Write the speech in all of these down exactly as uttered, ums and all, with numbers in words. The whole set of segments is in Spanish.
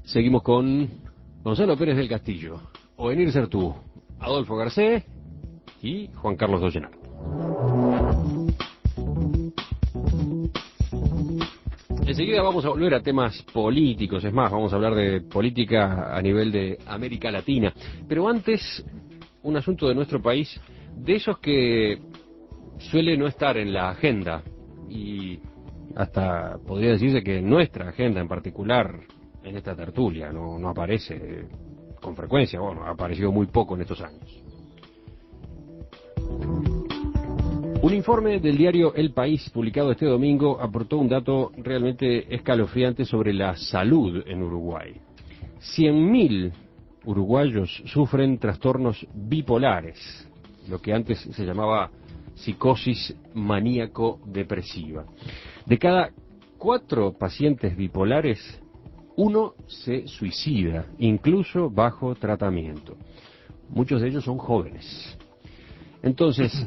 Seguimos con Gonzalo Pérez del Castillo, Ovenir Certú, Adolfo Garcés y Juan Carlos Dollenar. Enseguida vamos a volver a temas políticos, es más, vamos a hablar de política a nivel de América Latina. Pero antes, un asunto de nuestro país, de esos que suele no estar en la agenda, y hasta podría decirse que en nuestra agenda en particular, en esta tertulia, no, no aparece con frecuencia, bueno, ha aparecido muy poco en estos años. Un informe del diario El País, publicado este domingo, aportó un dato realmente escalofriante sobre la salud en Uruguay. cien mil uruguayos sufren trastornos bipolares, lo que antes se llamaba psicosis maníaco-depresiva. De cada cuatro pacientes bipolares, uno se suicida, incluso bajo tratamiento. Muchos de ellos son jóvenes. Entonces,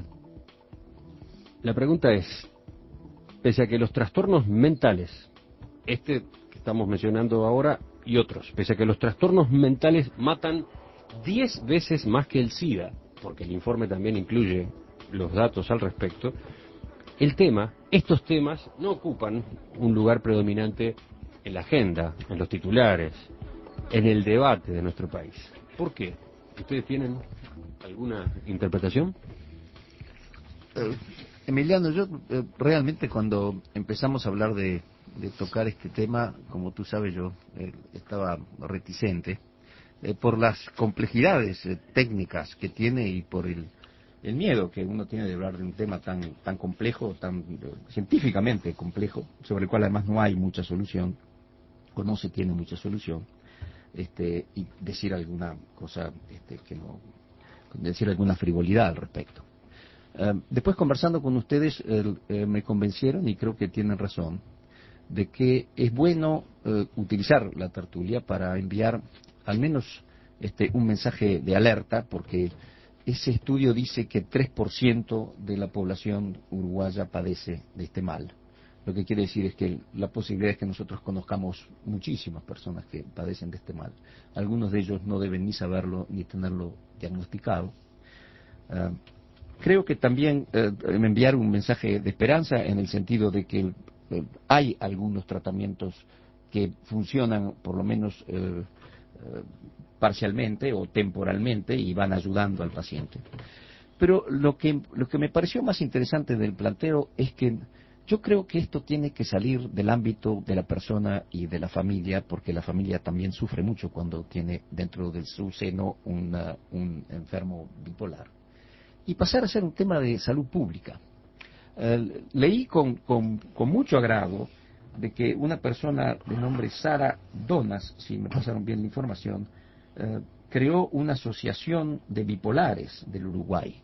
la pregunta es, pese a que los trastornos mentales, este que estamos mencionando ahora y otros, pese a que los trastornos mentales matan diez veces más que el SIDA, porque el informe también incluye los datos al respecto, el tema, estos temas no ocupan un lugar predominante en la agenda, en los titulares, en el debate de nuestro país. ¿Por qué? ¿Ustedes tienen alguna interpretación? Eh, Emiliano, yo eh, realmente cuando empezamos a hablar de, de tocar este tema, como tú sabes, yo eh, estaba reticente eh, por las complejidades eh, técnicas que tiene y por el, el miedo que uno tiene de hablar de un tema tan tan complejo, tan eh, científicamente complejo, sobre el cual además no hay mucha solución, o no se tiene mucha solución, este, y decir alguna cosa este, que no, decir alguna frivolidad al respecto. Uh, después, conversando con ustedes, eh, eh, me convencieron, y creo que tienen razón, de que es bueno eh, utilizar la tertulia para enviar al menos este, un mensaje de alerta, porque ese estudio dice que tres por ciento de la población uruguaya padece de este mal. Lo que quiere decir es que la posibilidad es que nosotros conozcamos muchísimas personas que padecen de este mal. Algunos de ellos no deben ni saberlo ni tenerlo diagnosticado. Uh, Creo que también eh, enviar un mensaje de esperanza en el sentido de que eh, hay algunos tratamientos que funcionan por lo menos eh, eh, parcialmente o temporalmente y van ayudando al paciente. Pero lo que, lo que me pareció más interesante del planteo es que yo creo que esto tiene que salir del ámbito de la persona y de la familia, porque la familia también sufre mucho cuando tiene dentro de su seno una, un enfermo bipolar, y pasar a ser un tema de salud pública. Eh, leí con, con, con mucho agrado de que una persona de nombre Sara Donas, si me pasaron bien la información, eh, creó una asociación de bipolares del Uruguay.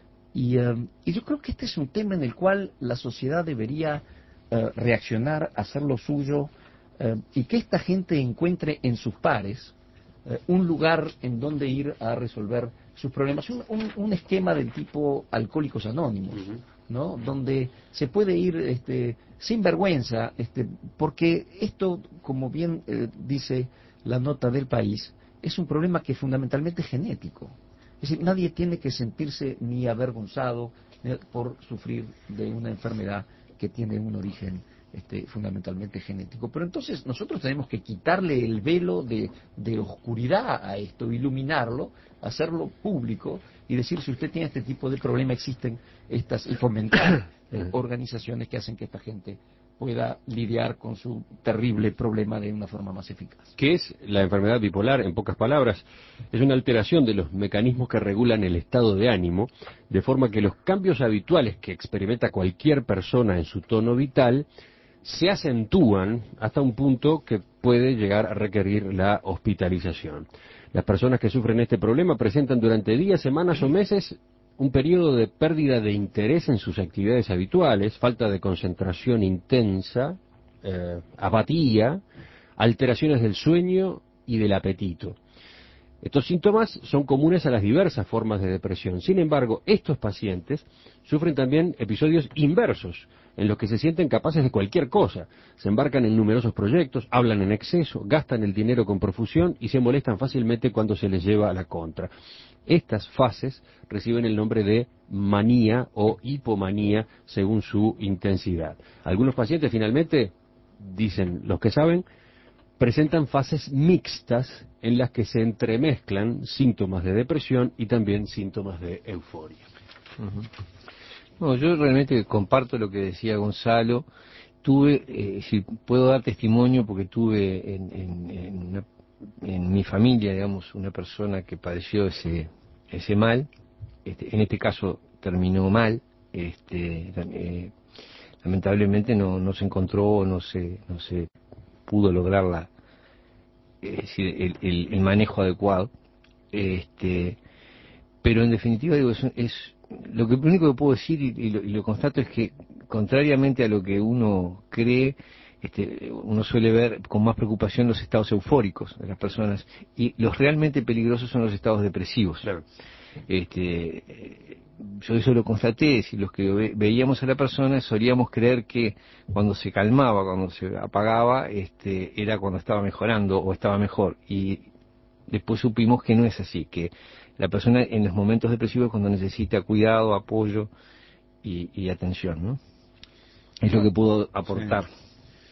Y, eh, y yo creo que este es un tema en el cual la sociedad debería eh, reaccionar, hacer lo suyo, eh, y que esta gente encuentre en sus pares eh, un lugar en donde ir a resolver sus problemas, un, un, un esquema del tipo Alcohólicos Anónimos, uh-huh. ¿no? Donde se puede ir este, sin vergüenza, este, porque esto, como bien eh, dice la nota del País, es un problema que fundamentalmente es genético. Es decir, nadie tiene que sentirse ni avergonzado eh, por sufrir de una enfermedad que tiene un origen este, fundamentalmente genético. Pero entonces nosotros tenemos que quitarle el velo de, de oscuridad a esto, iluminarlo, hacerlo público y decir, si usted tiene este tipo de problema, existen estas, y fomentar eh, organizaciones que hacen que esta gente pueda lidiar con su terrible problema de una forma más eficaz. ¿Qué es la enfermedad bipolar? En pocas palabras, es una alteración de los mecanismos que regulan el estado de ánimo, de forma que los cambios habituales que experimenta cualquier persona en su tono vital se acentúan hasta un punto que puede llegar a requerir la hospitalización. Las personas que sufren este problema presentan durante días, semanas o meses un periodo de pérdida de interés en sus actividades habituales, falta de concentración intensa, eh, apatía, alteraciones del sueño y del apetito. Estos síntomas son comunes a las diversas formas de depresión. Sin embargo, estos pacientes sufren también episodios inversos, en los que se sienten capaces de cualquier cosa. Se embarcan en numerosos proyectos, hablan en exceso, gastan el dinero con profusión y se molestan fácilmente cuando se les lleva a la contra. Estas fases reciben el nombre de manía o hipomanía según su intensidad. Algunos pacientes finalmente, dicen los que saben, presentan fases mixtas en las que se entremezclan síntomas de depresión y también síntomas de euforia. Uh-huh. No, yo realmente comparto lo que decía Gonzalo. Tuve, eh, si puedo dar testimonio, porque tuve en, en, en, una, en mi familia, digamos, una persona que padeció ese ese mal. Este, en este caso terminó mal. Este, eh, lamentablemente no, no se encontró, no se, no se pudo lograr la, es decir, el, el, el manejo adecuado. Este, pero en definitiva digo es, es lo que lo único que puedo decir y, y, lo, y lo constato es que contrariamente a lo que uno cree, este, uno suele ver con más preocupación los estados eufóricos de las personas, y los realmente peligrosos son los estados depresivos. Claro. Este, yo eso lo constaté, si los que ve, veíamos a la persona solíamos creer que cuando se calmaba, cuando se apagaba, este, era cuando estaba mejorando o estaba mejor, y después supimos que no es así, que la persona en los momentos depresivos es cuando necesita cuidado, apoyo y, y atención, ¿no? Es lo que puedo aportar. Sí.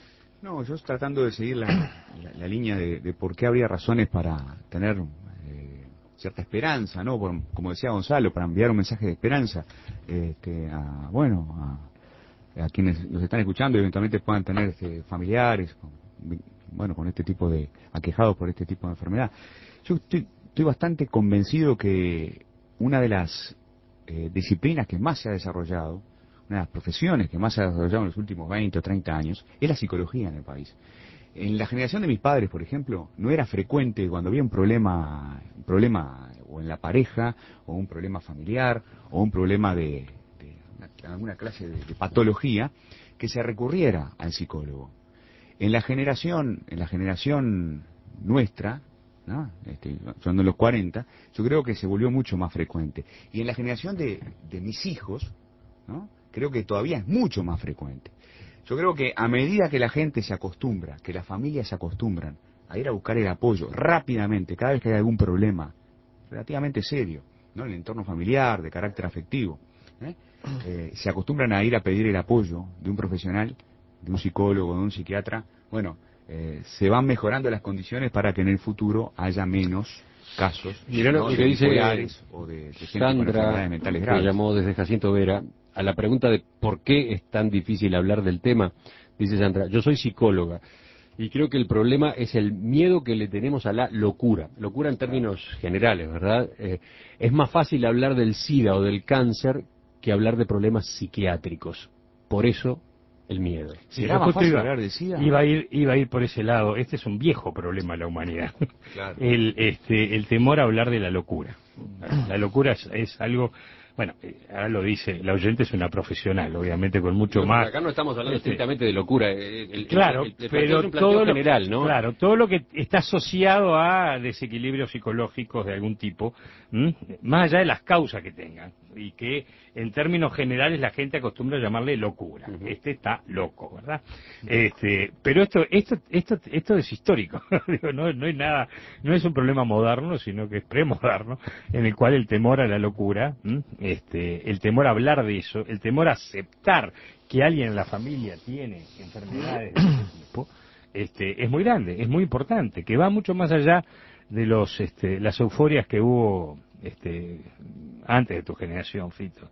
No, yo tratando de seguir la, la, la línea de, de por qué habría razones para tener eh, cierta esperanza, ¿no? Por, como decía Gonzalo, para enviar un mensaje de esperanza este, a, bueno, a, a quienes los están escuchando y eventualmente puedan tener este, familiares, con, bueno, con este tipo de, aquejados por este tipo de enfermedad. Yo estoy, estoy bastante convencido que una de las eh, disciplinas que más se ha desarrollado, una de las profesiones que más se ha desarrollado en los últimos veinte o treinta años, es la psicología en el país. En la generación de mis padres, por ejemplo, no era frecuente cuando había un problema, un problema o en la pareja, o un problema familiar, o un problema de, de una, alguna clase de, de patología, que se recurriera al psicólogo. En la generación, en la generación nuestra, ¿no? Este, son de los cuarenta, yo creo que se volvió mucho más frecuente. Y en la generación de, de mis hijos, ¿no? Creo que todavía es mucho más frecuente. Yo creo que a medida que la gente se acostumbra, que las familias se acostumbran a ir a buscar el apoyo rápidamente, cada vez que hay algún problema relativamente serio, ¿no? En el entorno familiar, de carácter afectivo, ¿eh? Eh, se acostumbran a ir a pedir el apoyo de un profesional, de un psicólogo, de un psiquiatra, bueno, eh, se van mejorando las condiciones para que en el futuro haya menos casos, Mirá ¿no? lo que de dice bipolares o de, de gente Sandra, con enfermedades mentales que graves. llamó desde Jacinto Vera, a la pregunta de por qué es tan difícil hablar del tema, dice Sandra, yo soy psicóloga y creo que el problema es el miedo que le tenemos a la locura, locura en términos generales, ¿verdad? Eh, es más fácil hablar del SIDA o del cáncer que hablar de problemas psiquiátricos, por eso el miedo. ¿Será más fácil hablar de SIDA? Iba a ir, iba a ir por ese lado. Este es un viejo problema de la humanidad. Claro. El, este, el temor a hablar de la locura. La locura es, es algo, bueno, ahora lo dice, la oyente es una profesional, obviamente con mucho Pero más. acá no estamos hablando este, estrictamente de locura. El, el, claro, el, el, el pero es un todo lo, general, ¿no? claro, todo lo que está asociado a desequilibrios psicológicos de algún tipo, ¿m? Más allá de las causas que tengan, y que en términos generales la gente acostumbra a llamarle locura. Uh-huh. Este está loco, ¿verdad? Este, pero esto, esto, esto, esto es histórico. Digo, no, no es nada, no es un problema moderno, sino que es premoderno, en el cual el temor a la locura, ¿m? este, el temor a hablar de eso, el temor a aceptar que alguien en la familia tiene enfermedades de ese tipo, este, es muy grande, es muy importante, que va mucho más allá de los, este, las euforias que hubo, este, antes de tu generación, Fito.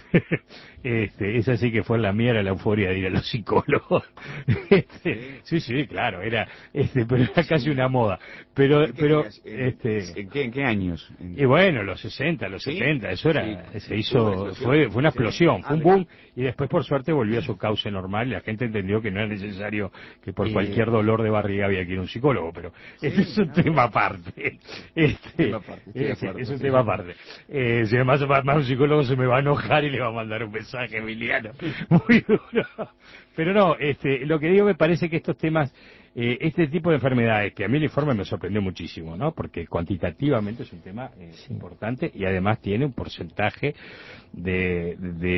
este, esa sí que fue la mía, era la euforia de ir a los psicólogos. este, sí, sí, claro, era, este, pero era casi una moda. Pero, pero, este, ¿En qué, en qué años? Y bueno, los sesenta, los ¿Sí? setenta, eso era, Sí. se hizo, fue, fue una explosión, Sí. fue un boom, y después por suerte volvió a su cauce normal, y la gente entendió que no era necesario que por Eh. cualquier dolor de barriga había que ir a un psicólogo, pero Sí, ese es un no, tema aparte. Este, tema aparte, estoy de este, acuerdo, es un estoy tema de acuerdo. aparte. Eh, si además va- más un psicólogo se me va a enojar y le va a mandar un mensaje, Emiliano, muy duro. Pero no, este, lo que digo, me parece que estos temas eh, este tipo de enfermedades, que a mí el informe me sorprendió muchísimo, ¿no? Porque cuantitativamente es un tema eh, sí. importante y además tiene un porcentaje de,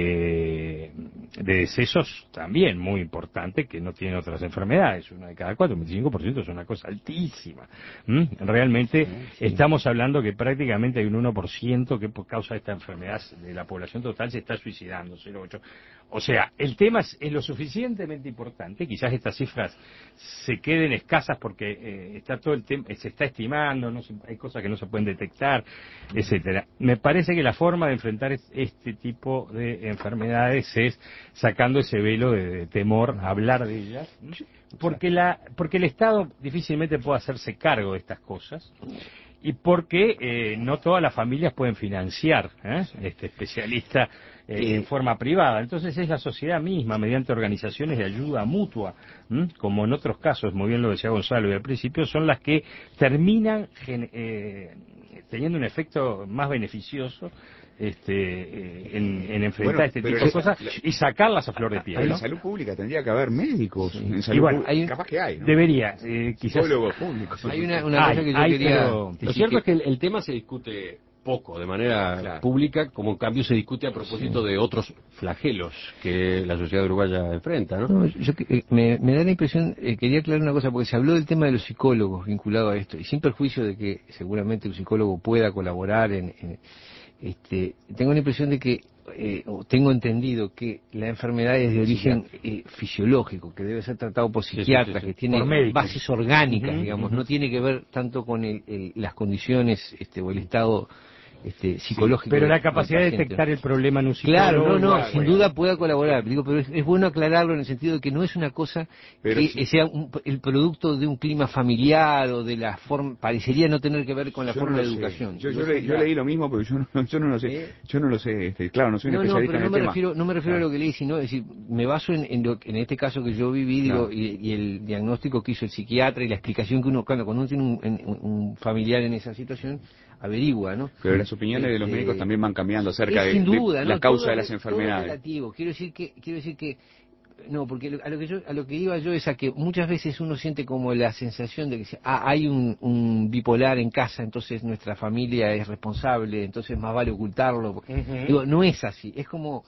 de, de decesos también muy importante que no tienen otras enfermedades. Una de cada cuatro, veinticinco por ciento es una cosa altísima. ¿Mm? Realmente sí, sí. estamos hablando que prácticamente hay un uno por ciento que por causa de esta enfermedad de la población total se está suicidando, cero coma ocho. O sea, el tema es, es lo suficientemente importante, quizás estas cifras se queden escasas porque eh, está todo el tema, se está estimando, no se, hay cosas que no se pueden detectar, etcétera. Me parece que la forma de enfrentar este tipo de enfermedades es sacando ese velo de, de temor a hablar de ellas, porque la, porque el Estado difícilmente puede hacerse cargo de estas cosas. Y porque eh, no todas las familias pueden financiar ¿eh? este especialista eh, en forma privada. Entonces es la sociedad misma, mediante organizaciones de ayuda mutua, ¿m? como en otros casos, muy bien lo decía Gonzalo y al principio, son las que terminan eh, teniendo un efecto más beneficioso este eh, en, en enfrentar bueno, este tipo de cosas la, y sacarlas a flor de piel. En ¿no? salud pública tendría que haber médicos. Sí. En salud y bueno, hay, capaz que hay. ¿no? Debería, eh, quizás. Psicólogos públicos. Hay una, una hay, cosa que yo hay, quería. Pero, lo cierto que... es que el, el tema se discute poco, de manera claro. pública, como en cambio se discute a propósito sí. de otros flagelos que la sociedad uruguaya enfrenta, ¿no? no yo, eh, me, me da la impresión, eh, quería aclarar una cosa, porque se habló del tema de los psicólogos vinculado a esto, y sin perjuicio de que seguramente un psicólogo pueda colaborar en... en este, tengo la impresión de que eh, o tengo entendido que la enfermedad es de origen eh, fisiológico, que debe ser tratado por psiquiatras, sí, sí, sí, sí. que tiene bases orgánicas, uh-huh, digamos, uh-huh. no tiene que ver tanto con el, el, las condiciones este, o el estado este, psicológico. Sí, pero la capacidad de detectar el problema en un psicólogo. Claro, no, no, igual, sin bueno. duda pueda colaborar, digo, pero es, es bueno aclararlo en el sentido de que no es una cosa pero que sí. sea un, el producto de un clima familiar o de la forma, parecería no tener que ver con la yo forma no de sé. educación. Yo, yo, le, yo leí lo mismo, pero yo no, yo no lo sé. ¿Eh? Yo no lo sé, este, claro, no soy un no, especialista no, pero en no el me tema. refiero, no me refiero claro. a lo que leí, sino, es decir, me baso en, en, lo, en este caso que yo viví, digo, no. y, y el diagnóstico que hizo el psiquiatra y la explicación que uno, cuando, cuando uno tiene un, un, un familiar en esa situación, averigua, ¿no? Pero las opiniones este, de los médicos también van cambiando acerca de, sin duda, de ¿no? la causa todo, de las enfermedades. Todo relativo. Quiero decir que, quiero decir que, no, porque a lo que yo, a lo que iba yo es a que muchas veces uno siente como la sensación de que ah, hay un, un bipolar en casa, entonces nuestra familia es responsable, entonces más vale ocultarlo. Uh-huh. Digo, no es así, es como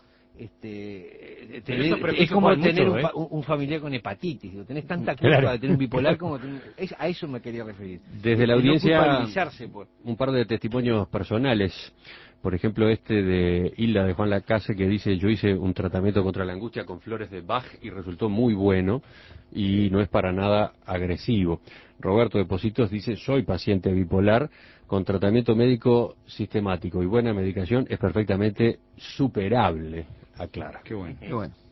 este tener, es como tener mucho, un, ¿eh? un familiar con hepatitis, digo, tenés tanta culpa claro. de tener un bipolar como tener, es, a eso me quería referir. Desde de, la audiencia no por... un par de testimonios personales, por ejemplo este de Hilda de Juan Lacase, que dice: yo hice un tratamiento contra la angustia con flores de Bach y resultó muy bueno y no es para nada agresivo. Roberto de Positos dice: soy paciente bipolar con tratamiento médico sistemático y buena medicación, es perfectamente superable. Aclara. Qué bueno. Qué bueno.